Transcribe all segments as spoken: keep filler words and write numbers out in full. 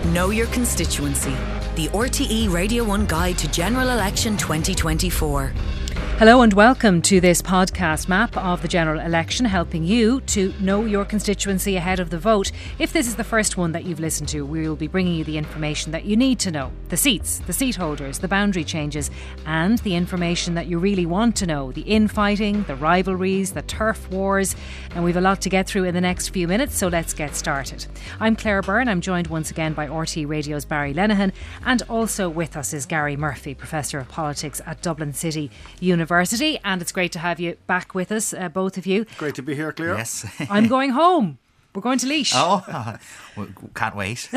Know Your Constituency, the R T E Radio one Guide to General Election twenty twenty-four. Hello and welcome to this podcast map of the general election, helping you to know your constituency ahead of the vote. If this is the first one that you've listened to, we will be bringing you the information that you need to know. The seats, the seat holders, the boundary changes and the information that you really want to know. The infighting, the rivalries, the turf wars. And we've a lot to get through in the next few minutes, so let's get started. I'm Claire Byrne. I'm joined once again by R T E Radio's Barry Lenihan, and also with us is Gary Murphy, Professor of Politics at Dublin City University. University, and it's great to have you back with us, uh, both of you. Great to be here, Claire. Yes. I'm going home. We're going to Laois. Oh, uh, well, can't wait.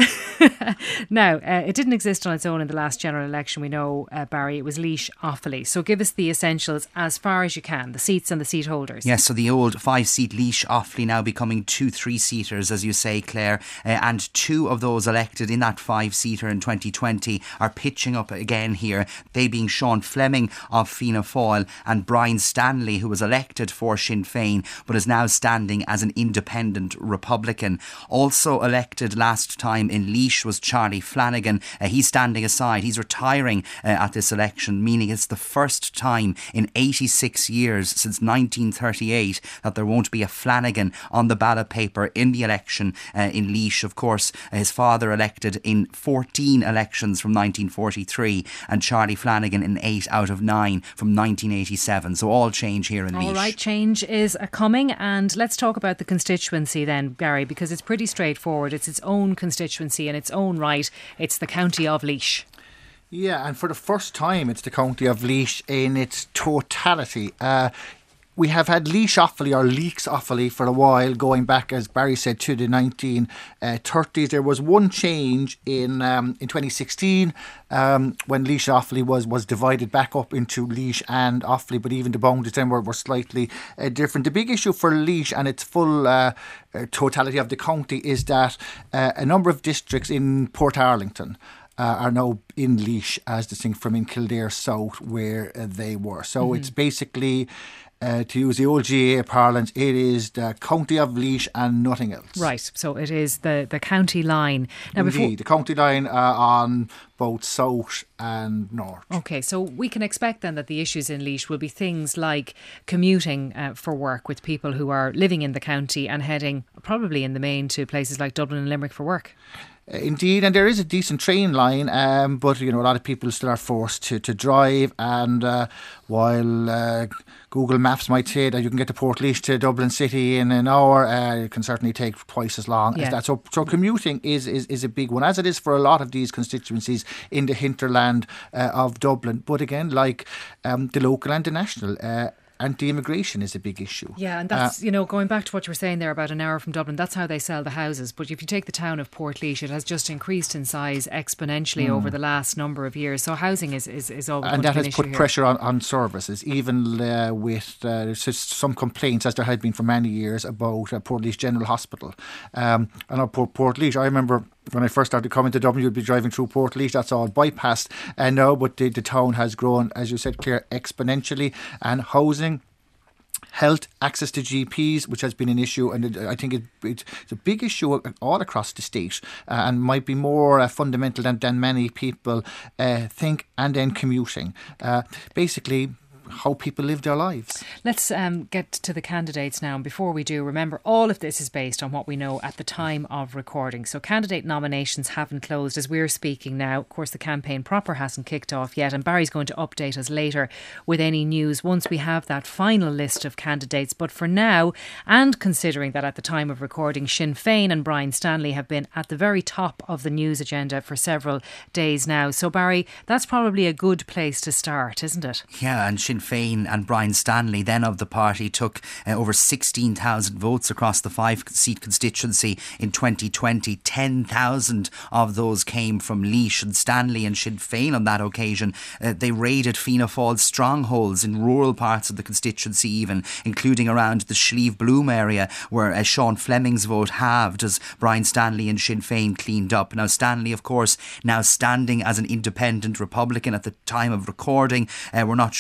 Now, uh, it didn't exist on its own in the last general election, we know, uh, Barry. It was Laois Offaly. So give us the essentials as far as you can, the seats and the seat holders. Yes, so the old five-seat Laois Offaly now becoming two three-seaters, as you say, Claire. Uh, and two of those elected in that five-seater in twenty twenty are pitching up again here. They being Sean Fleming of Fianna Fáil and Brian Stanley, who was elected for Sinn Féin but is now standing as an independent Republican. Also elected last time in Laois was Charlie Flanagan. Uh, he's standing aside. He's retiring uh, at this election, meaning it's the first time in eighty-six years since nineteen thirty-eight that there won't be a Flanagan on the ballot paper in the election uh, in Laois. Of course, uh, his father elected in fourteen elections from nineteen forty-three and Charlie Flanagan in eight out of nine from nineteen eighty-seven. So all change here in Laois. All right, change is a coming, and let's talk about the constituency then, Gary, because it's pretty straightforward. It's its own constituency in its own right. It's the county of Laois. Yeah, and for the first time, it's the county of Laois in its totality. Uh, we have had Laois Offaly or Leaks Offaly for a while, going back, as Barry said, to the nineteen thirties. There was one change in um, in twenty sixteen um, when Laois Offaly was, was divided back up into Laois and Offaly, but even the boundaries then were, were slightly uh, different. The big issue for Laois and its full uh, uh, totality of the county is that uh, a number of districts in Portarlington Uh, are now in Laois, as distinct from in Kildare South, where uh, they were. So mm-hmm. it's basically, uh, to use the old G A A parlance, it is the county of Laois and nothing else. Right, so it is the, the county line. Now, Indeed, before- the county line uh, on both south and north. OK, so we can expect then that the issues in Laois will be things like commuting uh, for work with people who are living in the county and heading probably in the main to places like Dublin and Limerick for work. Indeed, and there is a decent train line, um, but you know a lot of people still are forced to, to drive. And uh, while uh, Google Maps might say that you can get to Portlaoise to Dublin City in an hour, uh, it can certainly take twice as long yeah. as that. So, so commuting is, is is a big one, as it is for a lot of these constituencies in the hinterland uh, of Dublin. But again, like um, the local and the national. Uh, Anti-immigration is a big issue. Yeah, and that's, uh, you know, going back to what you were saying there about an hour from Dublin, that's how they sell the houses. But if you take the town of Portlaoise, it has just increased in size exponentially mm. over the last number of years. So housing is, is, is always and going that to be an has put issue pressure on, on services, even uh, with uh, there's just some complaints, as there had been for many years, about uh, Portlaoise General Hospital. Um, I know Port Portlaoise, I remember when I first started coming to Dublin, you'd be driving through Portlaoise, that's all bypassed. And uh, now, but the, the town has grown, as you said, Claire, exponentially, and housing, health, access to G Ps, which has been an issue, and it, I think it, it's a big issue all across the state, uh, and might be more uh, fundamental than, than many people uh, think. And then commuting, uh, basically how people live their lives. Let's um, get to the candidates now. And before we do, remember, all of this is based on what we know at the time of recording. So candidate nominations haven't closed as we're speaking now. Of course, the campaign proper hasn't kicked off yet, and Barry's going to update us later with any news once we have that final list of candidates. But for now, and considering that at the time of recording, Sinn Féin and Brian Stanley have been at the very top of the news agenda for several days now. So Barry, that's probably a good place to start, isn't it? Yeah, and Sinn Féin and Brian Stanley, then of the party, took uh, over sixteen thousand votes across the five-seat constituency in twenty twenty. ten thousand of those came from Laois, and Stanley and Sinn Féin on that occasion, uh, they raided Fianna Fáil's strongholds in rural parts of the constituency even, including around the Slieve Bloom area, where uh, Sean Fleming's vote halved as Brian Stanley and Sinn Féin cleaned up. Now Stanley, of course, now standing as an independent Republican at the time of recording. Uh, we're not sure what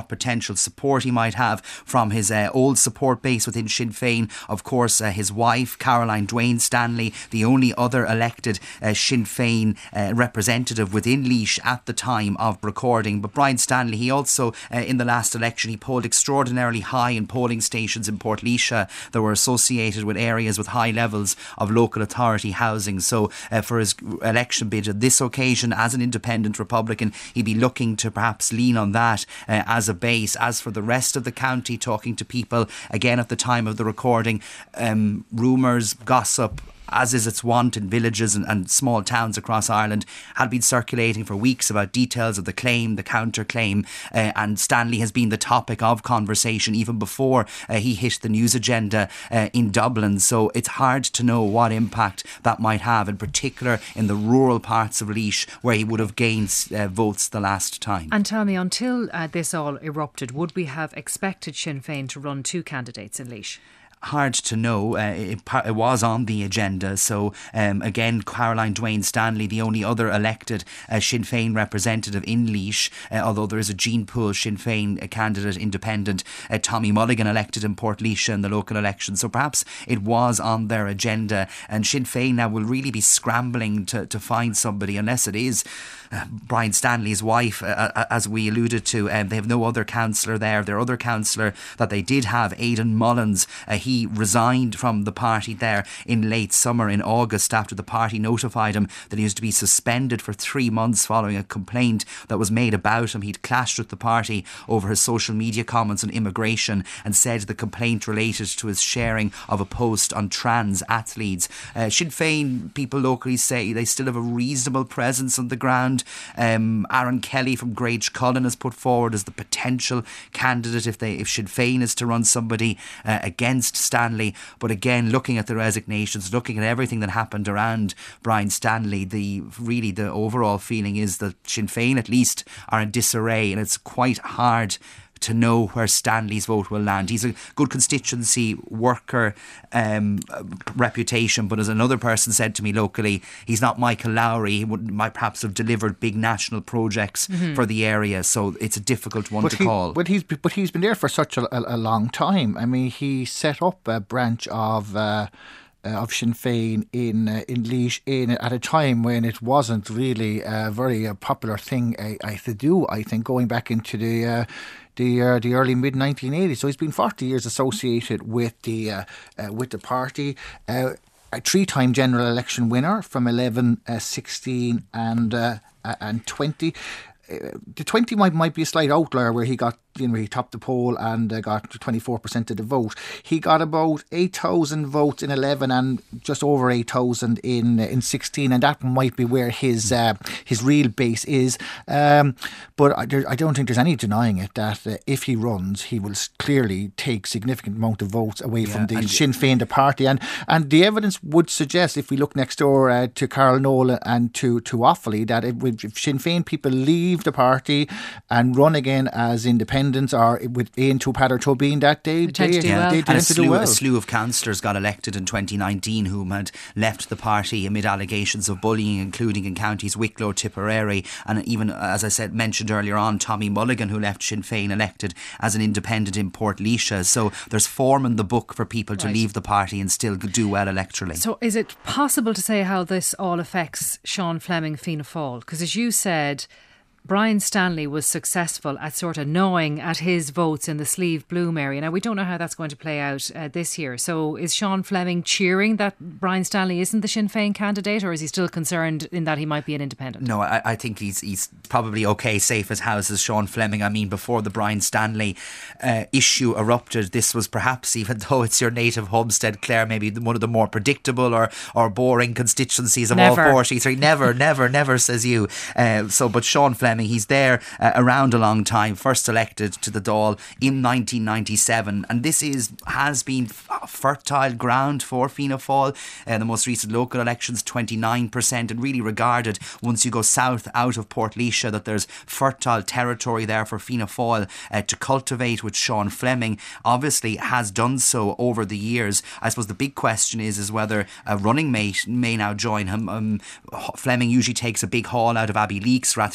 what potential support he might have from his uh, old support base within Sinn Féin. Of course, uh, his wife, Caroline Dwayne Stanley, the only other elected uh, Sinn Féin uh, representative within Laois at the time of recording. But Brian Stanley, he also, uh, in the last election, he polled extraordinarily high in polling stations in Portlaoise that were associated with areas with high levels of local authority housing. So uh, for his election bid at this occasion, as an independent Republican, he'd be looking to perhaps lean on that uh, as a base. As for the rest of the county, talking to people, again at the time of the recording, um, rumours, gossip, as is its wont in villages and, and small towns across Ireland, had been circulating for weeks about details of the claim, the counter-claim, uh, and Stanley has been the topic of conversation even before uh, he hit the news agenda uh, in Dublin. So it's hard to know what impact that might have, in particular in the rural parts of Laois where he would have gained uh, votes the last time. And tell me, until uh, this all erupted, would we have expected Sinn Féin to run two candidates in Laois? Hard to know. Uh, it, it was on the agenda. So um, again, Caroline Dwayne Stanley, the only other elected uh, Sinn Féin representative in Laois, uh, although there is a Jean Poole Sinn Féin candidate independent, uh, Tommy Mulligan elected in Portlaoise in the local election. So perhaps it was on their agenda, and Sinn Féin now will really be scrambling to, to find somebody, unless it is uh, Brian Stanley's wife, uh, as we alluded to. Um, they have no other councillor there. Their other councillor that they did have, Aidan Mullins, uh, he He resigned from the party there in late summer, in August, after the party notified him that he was to be suspended for three months following a complaint that was made about him. He'd clashed with the party over his social media comments on immigration and said the complaint related to his sharing of a post on trans athletes. Uh, Sinn Féin people locally say they still have a reasonable presence on the ground. Um, Aaron Kelly from Grange Cullen has put forward as the potential candidate if they if Sinn Féin is to run somebody uh, against Stanley. But again, looking at the resignations, looking at everything that happened around Brian Stanley, the really the overall feeling is that Sinn Féin at least are in disarray, and it's quite hard to know where Stanley's vote will land. He's a good constituency worker um, reputation, but as another person said to me locally, he's not Michael Lowry. He would might perhaps have delivered big national projects mm-hmm. for the area, so it's a difficult one but to he, call. But he's but he's been there for such a, a, a long time. I mean, he set up a branch of Uh, Uh, of Sinn Féin in uh, in Laois in at a time when it wasn't really a very uh, popular thing I, I to do. I think going back into the uh, the uh, the early mid nineteen eighties. So he's been forty years associated with the uh, uh, with the party. Uh, a three-time general election winner from eleven, uh, sixteen, and uh, and twenty. Uh, the twenty might might be a slight outlier where he got, you know, he topped the poll and uh, got twenty-four percent of the vote. He got about eight thousand votes in eleven and just over eight thousand in uh, in sixteen, and that might be where his uh, his real base is. Um, but I, there, I don't think there's any denying it that uh, if he runs, he will clearly take significant amount of votes away yeah, from the Sinn Féin, the party, and and the evidence would suggest, if we look next door uh, to Carol Nolan and to to Offaly, that if, if Sinn Féin people leave the party and run again as independents or with Ian Tupac or Tobin, that day they tend to do yeah. well. They and tend a, to slew, do well. a slew of councillors got elected in twenty nineteen who had left the party amid allegations of bullying, including in counties Wicklow, Tipperary, and even, as I said, mentioned earlier on, Tommy Mulligan, who left Sinn Féin, elected as an independent in Portlaoise. So there's form in the book for people to right. leave the party and still do well electorally. So is it possible to say how this all affects Sean Fleming, Fianna Fáil? Because as you said, Brian Stanley was successful at sort of gnawing at his votes in the Slieve Bloom area. Now, we don't know how that's going to play out uh, this year. So is Sean Fleming cheering that Brian Stanley isn't the Sinn Féin candidate, or is he still concerned in that he might be an independent? No, I, I think he's he's probably okay, safe as houses, Sean Fleming. I mean, before the Brian Stanley uh, issue erupted, this was perhaps, even though it's your native homestead, Claire, maybe one of the more predictable or, or boring constituencies of never. all forty-three. Never, never, never, says you. Uh, so, but Sean Fleming, he's there uh, around a long time, first elected to the Dáil in nineteen ninety-seven, and this is has been f- fertile ground for Fianna Fáil. Uh, the most recent local elections, twenty-nine percent, and really regarded, once you go south out of Portlaoise, that there's fertile territory there for Fianna Fáil uh, to cultivate, which Sean Fleming obviously has done so over the years. I suppose the big question is, is whether a running mate may now join him. Um, Fleming usually takes a big haul out of Abbey Leaks, Rathdowney,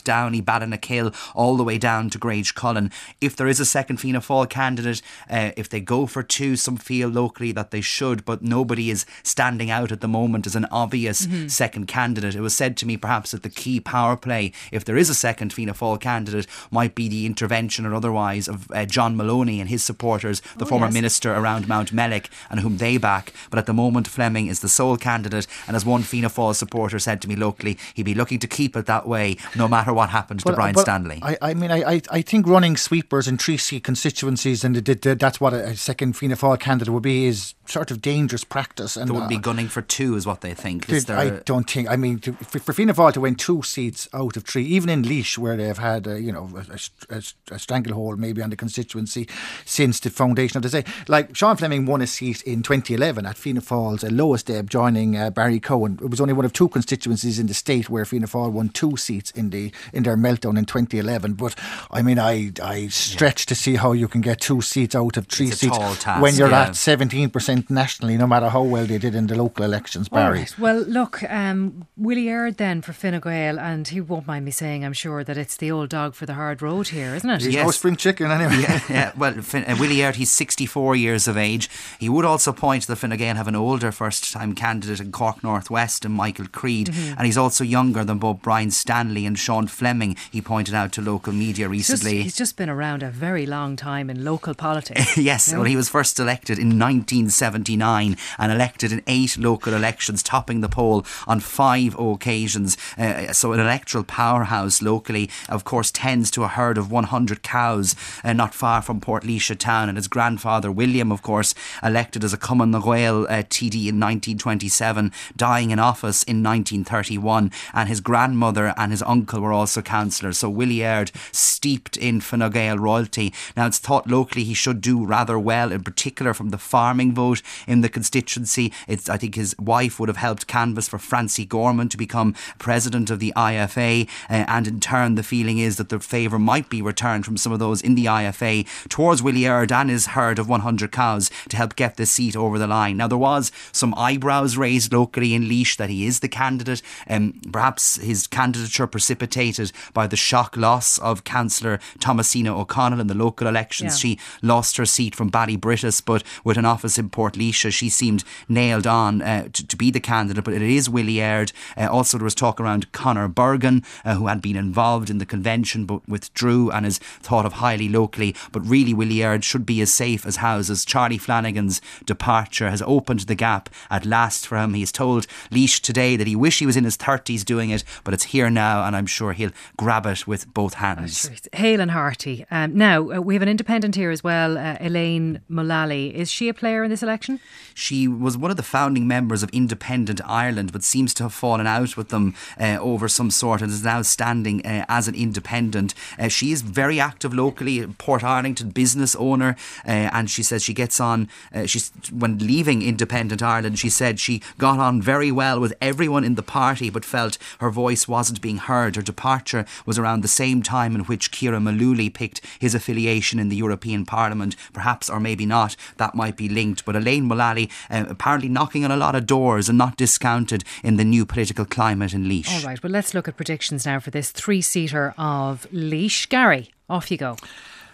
Ballynakill, all the way down to Gragecullen. If there is a second Fianna Fáil candidate, uh, if they go for two, some feel locally that they should, but nobody is standing out at the moment as an obvious mm-hmm. second candidate. It was said to me perhaps that the key power play, if there is a second Fianna Fáil candidate, might be the intervention or otherwise of uh, John Maloney and his supporters, the oh, former yes. minister around Mount Mellick, and whom they back. But at the moment Fleming is the sole candidate, and as one Fianna Fáil supporter said to me locally, he'd be looking to keep it that way no matter what happens but, to Brian but Stanley. I, I mean I, I think running sweepers in three seat constituencies, and the, the, that's what a second Fianna Fáil candidate would be, is sort of dangerous practice. And they would uh, be gunning for two is what they think. Did, I don't think I mean to, for, for Fianna Fáil to win two seats out of three, even in Laois where they've had a, you know a, a, a stranglehold maybe on the constituency since the foundation of the state. Like Sean Fleming won a seat in twenty eleven at Fianna Fáil's uh, lowest ebb, joining uh, Barry Cohen. It was only one of two constituencies in the state where Fianna Fáil won two seats in the in their meltdown in twenty eleven. But I mean I I stretch yeah. to see how you can get two seats out of three it's seats task, when you're yeah. at seventeen percent nationally, no matter how well they did in the local elections, Barry. Right. Well, look, um, Willie Aird then for Fine Gael, and he won't mind me saying, I'm sure, that it's the old dog for the hard road here, isn't it? He's yes. no spring chicken anyway. Yeah, yeah. Well, Finn, uh, Willie Aird, he's sixty-four years of age. He would also point to the Fine Gael have an older first-time candidate in Cork North West, and Michael Creed, mm-hmm. and he's also younger than both Brian Stanley and Sean Fleming, he pointed out to local media recently. He's just, he's just been around a very long time in local politics. Yes, no? Well, he was first elected in nineteen seventy-nine and elected in eight local elections, topping the poll on five occasions. Uh, so an electoral powerhouse locally, of course, tends to a herd of one hundred cows, uh, not far from Portlaoise town. And his grandfather William, of course, elected as a Cumann na Gael uh, T D in nineteen twenty-seven, dying in office in nineteen thirty-one. And his grandmother and his uncle were also councillors. So Willie Aird steeped in Fine Gael royalty. Now it's thought locally he should do rather well, in particular from the farming vote in the constituency. It's, I think his wife would have helped canvass for Francie Gorman to become president of the I F A, uh, and in turn the feeling is that the favour might be returned from some of those in the I F A towards Willie Aird and his herd of one hundred cows to help get the seat over the line. Now there was some eyebrows raised locally in Laois that he is the candidate, um, perhaps his candidature precipitated by the shock loss of Councillor Thomasina O'Connell in the local elections. Yeah. She lost her seat from Ballybrittis, but with an office in Portlaoise she seemed nailed on uh, to, to be the candidate. But it is Willie Aird. Uh, also there was talk around Conor Bergen, uh, who had been involved in the convention but withdrew and is thought of highly locally. But really Willie Aird should be as safe as houses. Charlie Flanagan's departure has opened the gap at last for him. He's told Laois today that he wish he was in his thirties doing it, but it's here now and I'm sure he'll grab it with both hands. Oh, sure. Hale and hearty. Um, now uh, we have an independent here as well, uh, Elaine Mullally. Is she a player in this election? She was one of the founding members of Independent Ireland, but seems to have fallen out with them uh, over some sort and is now standing uh, as an independent. Uh, she is very active locally, Portarlington business owner, uh, and she says she gets on, uh, she's, when leaving Independent Ireland, she said she got on very well with everyone in the party but felt her voice wasn't being heard. Her departure was around the same time in which Ciara Mullally picked his affiliation in the European Parliament. Perhaps, or maybe not, that might be linked. But Elaine Mullally uh, apparently knocking on a lot of doors and not discounted in the new political climate in Laois. All right, well let's look at predictions now for this three-seater of Laois. Gary, off you go.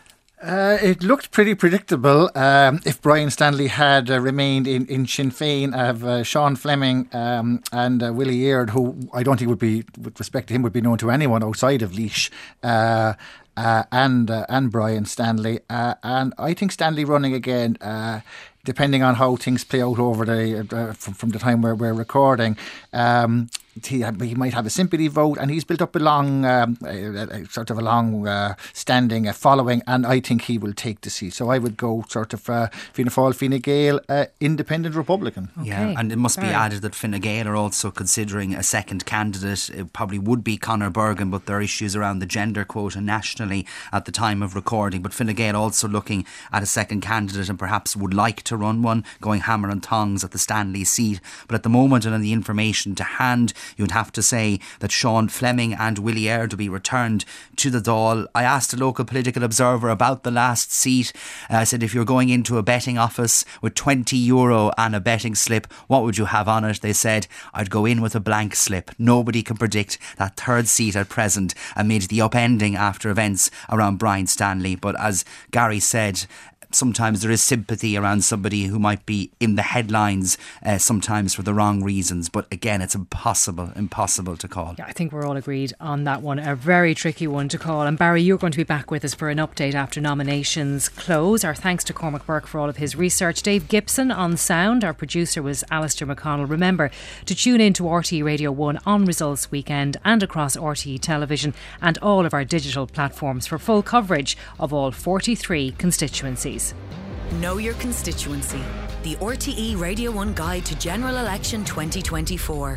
Uh, it looked pretty predictable um, if Brian Stanley had uh, remained in, in Sinn Féin of uh, Sean Fleming um, and uh, Willie Aird, who I don't think would be, with respect to him, would be known to anyone outside of Laois. Uh, uh, and uh, and Brian Stanley. Uh, and I think Stanley running again, uh, depending on how things play out over the uh, from, from the time where we're recording, um, he, he might have a sympathy vote, and he's built up a long, um, a, a, sort of a long uh, standing uh, following, and I think he will take the seat. So I would go sort of uh, Fianna Fáil, Fine Gael, uh, independent Republican. Okay. Yeah, and it must Sorry. be added that Fine Gael are also considering a second candidate. It probably would be Conor Bergen, but there are issues around the gender quota nationally at the time of recording. But Fine Gael also looking at a second candidate and perhaps would like to run one, going hammer and tongs at the Stanley seat. But at the moment, and in the information to hand, you'd have to say that Sean Fleming and Willie Aird will be returned to the Dáil. I asked a local political observer about the last seat. Uh, I said, if you're going into a betting office with twenty euro and a betting slip, what would you have on it? They said, I'd go in with a blank slip. Nobody can predict that third seat at present amid the upending after events around Brian Stanley. But as Gary said, sometimes there is sympathy around somebody who might be in the headlines, uh, sometimes for the wrong reasons. But again, it's impossible, impossible to call. Yeah, I think we're all agreed on that one. A very tricky one to call. And Barry, you're going to be back with us for an update after nominations close. Our thanks to Cormac Burke for all of his research. Dave Gibson on sound. Our producer was Alistair McConnell. Remember to tune in to R T E Radio one on Results Weekend and across R T E Television and all of our digital platforms for full coverage of all forty-three constituencies. Know your constituency. The R T E Radio one Guide to General Election twenty twenty-four.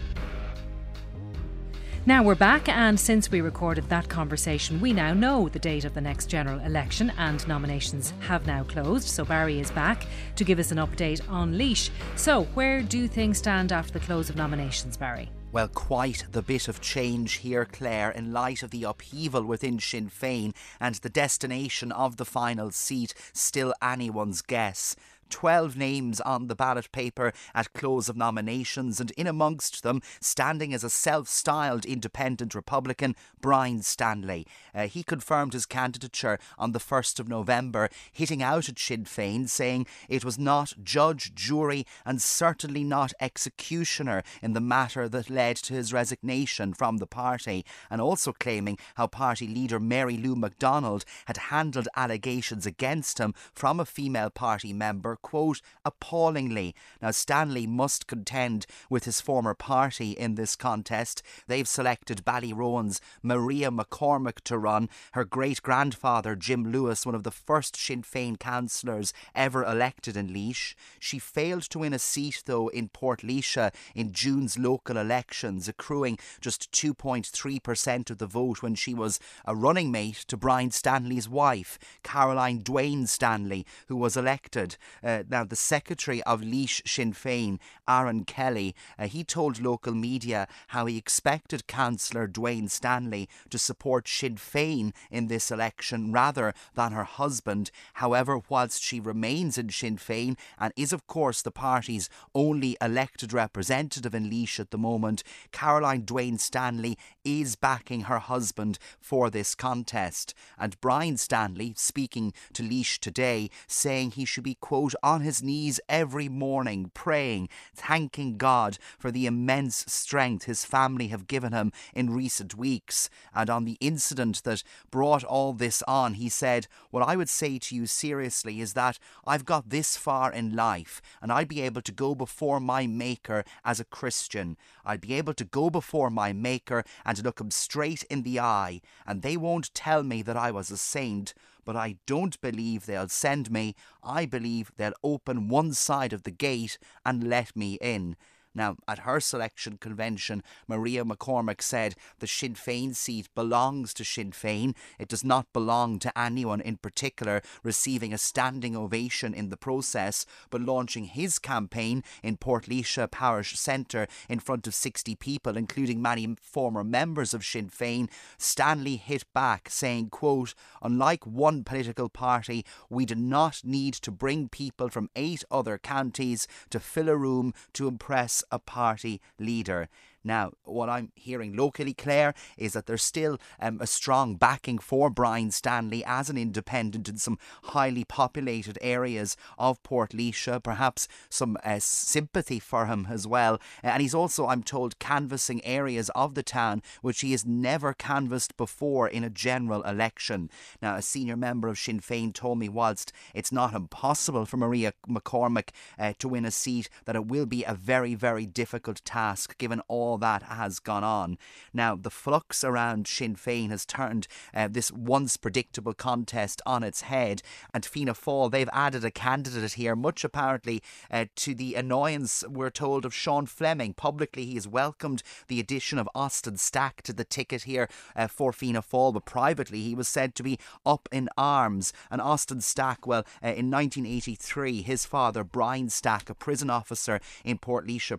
Now we're back, and since we recorded that conversation, we now know the date of the next general election, and nominations have now closed. So Barry is back to give us an update on Laois. So where do things stand after the close of nominations, Barry? Well, quite the bit of change here, Claire, in light of the upheaval within Sinn Féin, and the destination of the final seat still anyone's guess. Twelve names on the ballot paper at close of nominations, and in amongst them, standing as a self-styled independent Republican, Brian Stanley. Uh, he confirmed his candidature on the first of November, hitting out at Sinn Féin, saying it was not judge, jury and certainly not executioner in the matter that led to his resignation from the party, and also claiming how party leader Mary Lou McDonald had handled allegations against him from a female party member, quote, appallingly. Now, Stanley must contend with his former party in this contest. They've selected Ballyrowan's Maria McCormack to run. Her great-grandfather, Jim Lewis, one of the first Sinn Féin councillors ever elected in Laois. She failed to win a seat, though, in Portlaoise in June's local elections, accruing just two point three percent of the vote when she was a running mate to Brian Stanley's wife, Caroline Dwayne Stanley, who was elected. Uh, now, the secretary of Laois Sinn Féin, Aaron Kelly, uh, he told local media how he expected Councillor Dwayne Stanley to support Sinn Féin in this election rather than her husband. However, whilst she remains in Sinn Féin and is of course the party's only elected representative in Laois at the moment, Caroline Dwayne Stanley is backing her husband for this contest. And Brian Stanley, speaking to Laois Today, saying he should be, quote, on his knees every morning, praying, thanking God for the immense strength his family have given him in recent weeks. And on the incident that brought all this on, he said, what I would say to you seriously is that I've got this far in life and I'd be able to go before my Maker as a Christian. I'd be able to go before my Maker and look him straight in the eye, and they won't tell me that I was a saint, but I don't believe they'll send me. I believe they'll open one side of the gate and let me in. Now, at her selection convention, Maria McCormack said the Sinn Féin seat belongs to Sinn Féin. It does not belong to anyone in particular, receiving a standing ovation in the process, but launching his campaign in Portlaoise Parish Centre in front of sixty people, including many former members of Sinn Féin. Stanley hit back, saying, quote, unlike one political party, we do not need to bring people from eight other counties to fill a room to impress a party leader. Now, what I'm hearing locally, Claire, is that there's still um, a strong backing for Brian Stanley as an independent in some highly populated areas of Portlaoise, perhaps some uh, sympathy for him as well. Uh, and he's also, I'm told, canvassing areas of the town which he has never canvassed before in a general election. Now, a senior member of Sinn Féin told me whilst it's not impossible for Maria McCormack uh, to win a seat, that it will be a very, very difficult task given all that has gone on. Now, the flux around Sinn Féin has turned uh, this once predictable contest on its head, and Fianna Fáil, they've added a candidate here, much apparently uh, to the annoyance, we're told, of Sean Fleming. Publicly, he has welcomed the addition of Austin Stack to the ticket here uh, for Fianna Fáil, but privately he was said to be up in arms. And Austin Stack, well, uh, in nineteen eighty-three, his father, Brian Stack, a prison officer in Portlaoise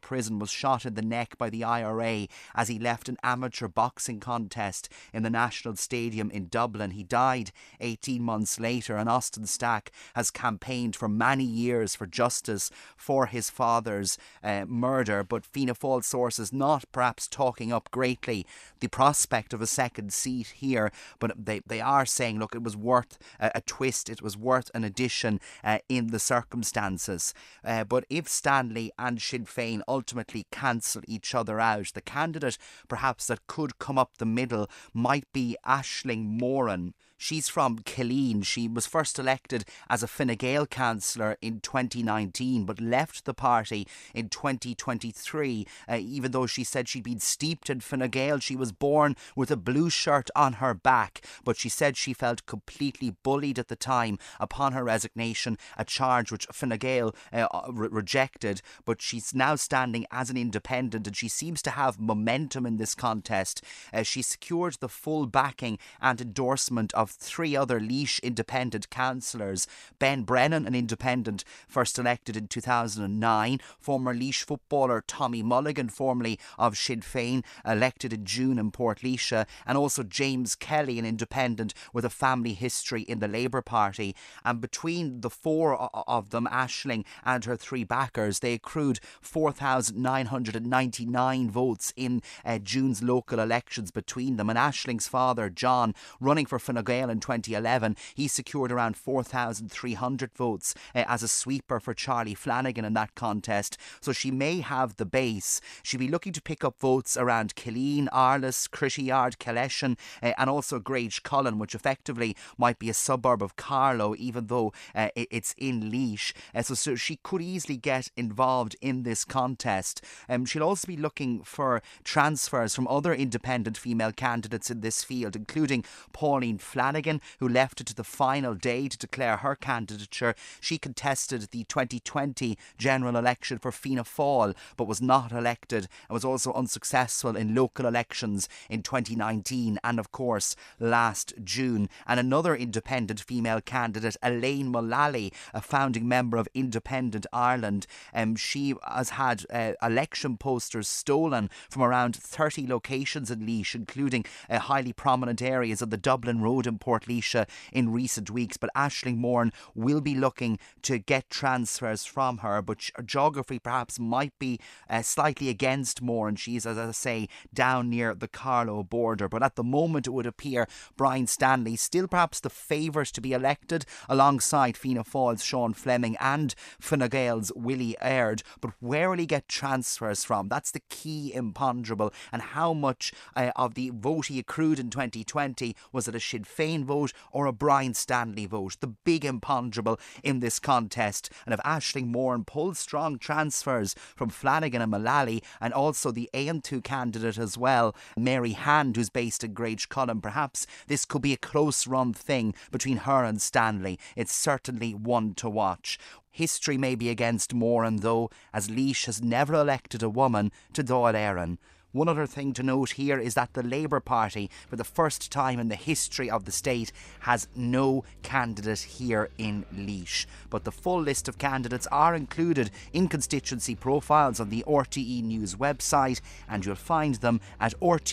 prison was shot in the neck by the I R A as he left an amateur boxing contest in the National Stadium in Dublin. He died eighteen months later, and Austin Stack has campaigned for many years for justice for his father's uh, murder, but Fianna Fáil sources not perhaps talking up greatly the prospect of a second seat here, but they, they are saying, look, it was worth a, a twist, it was worth an addition uh, in the circumstances. Uh, but if Stanley and Sinn Féin ultimately cancel each other out, the candidate perhaps that could come up the middle might be Aisling Moran. She's from Killeen. She was first elected as a Fine Gael councillor in twenty nineteen, but left the party in twenty twenty-three, uh, even though she said she'd been steeped in Fine Gael. She was born with a blue shirt on her back, but she said she felt completely bullied at the time upon her resignation, a charge which Fine Gael uh, re- rejected, but she's now standing as an independent, and she seems to have momentum in this contest. Uh, she secured the full backing and endorsement of three other Laois independent councillors. Ben Brennan, an independent, first elected in two thousand nine. Former Laois footballer Tommy Mulligan, formerly of Sinn Féin, elected in June in Portlaoise. And also James Kelly, an independent with a family history in the Labour Party. And between the four of them, Aisling and her three backers, they accrued four thousand nine hundred ninety-nine votes in uh, June's local elections between them. And Aisling's father, John, running for Fine Gael in twenty eleven, he secured around four thousand three hundred votes uh, as a sweeper for Charlie Flanagan in that contest. So she may have the base. She'll be looking to pick up votes around Killeen, Arles, Crittyyard, Killeshan, uh, and also Gragecullen, which effectively might be a suburb of Carlow, even though uh, it, it's in Laois. Uh, so, so she could easily get involved in this contest. Um, she'll also be looking for transfers from other independent female candidates in this field, including Pauline Flanagan, who left it to the final day to declare her candidature. She contested the twenty twenty general election for Fianna Fáil, but was not elected, and was also unsuccessful in local elections in twenty nineteen and, of course, last June. And another independent female candidate, Elaine Mullally, a founding member of Independent Ireland. Um, she has had uh, election posters stolen from around thirty locations in Laois, including uh, highly prominent areas of the Dublin Road in Portlaoise in recent weeks. But Aisling Moran will be looking to get transfers from her, but geography perhaps might be uh, slightly against Moran. She's, as I say, down near the Carlow border. But at the moment it would appear Brian Stanley still perhaps the favourite to be elected alongside Fianna Fáil's Sean Fleming and Fine Gael's Willie Aird. But where will he get transfers from? That's the key imponderable. And how much uh, of the vote he accrued in twenty twenty, was it a Sinn Féin vote or a Brian Stanley vote? The big imponderable in this contest. And if Aisling Moran pulls strong transfers from Flanagan and Mullally, and also the A M two candidate as well, Mary Hand, who's based in Gragecullen, perhaps this could be a close run thing between her and Stanley. It's certainly one to watch. History may be against Moran though, as Laois has never elected a woman to Dáil Éireann. One other thing to note here is that the Labour Party, for the first time in the history of the state, has no candidate here in Laois. But the full list of candidates are included in constituency profiles on the R T E News website, and you'll find them at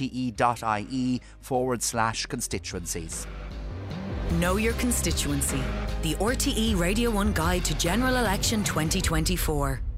rte.ie forward slash constituencies. Know your constituency. The R T E Radio one Guide to General Election twenty twenty-four.